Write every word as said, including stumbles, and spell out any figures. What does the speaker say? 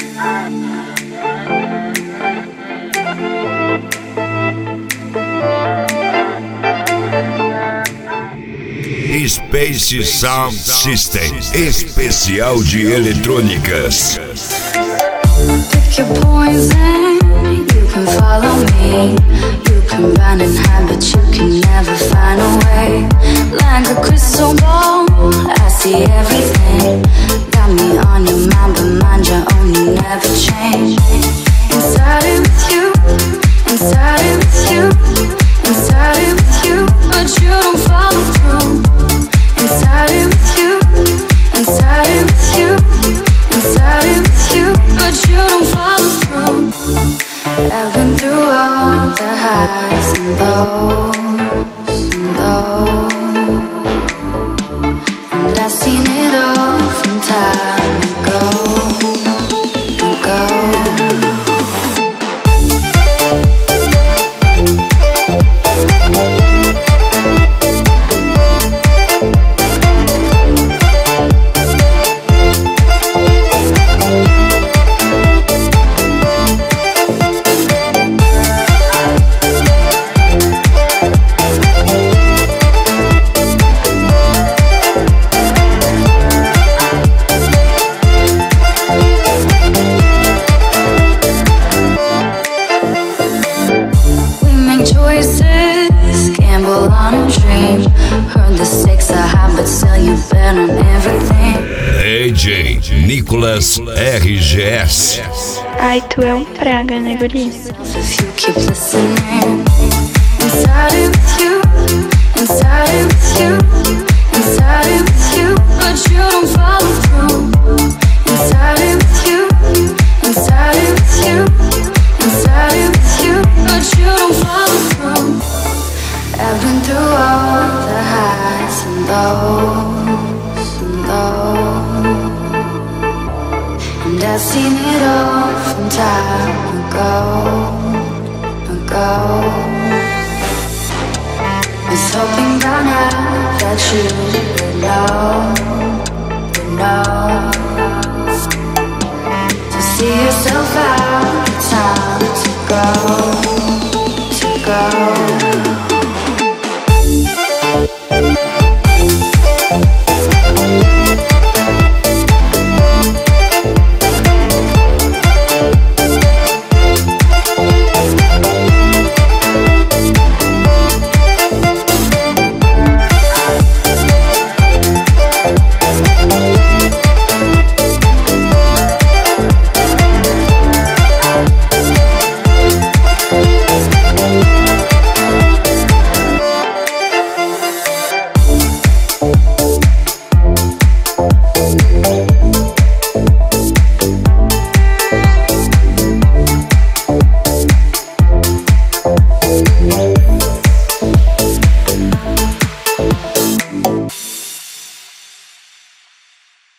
Space Sound System, especial de eletrônicas. Pick your poison, you can follow me. You can run and hide, but you can never find a way. Like a crystal ball, I see everything. Got me on your mind, but mind your own, you never change. Inside it with you, inside it with you, inside it with you, but you don't follow through. Inside it with you, inside it with you, inside it with you, but you don't follow through. I've been through all the highs and lows and lows, and I've seen it all from time ago, ago. D J Nicolas R G S. Ai, tu é um praga, né, guri? I've been through all the highs and lows and lows, and I've seen it all from time ago, ago. Was hoping by now that you would know, would know. To see yourself out, it's time to go, to go.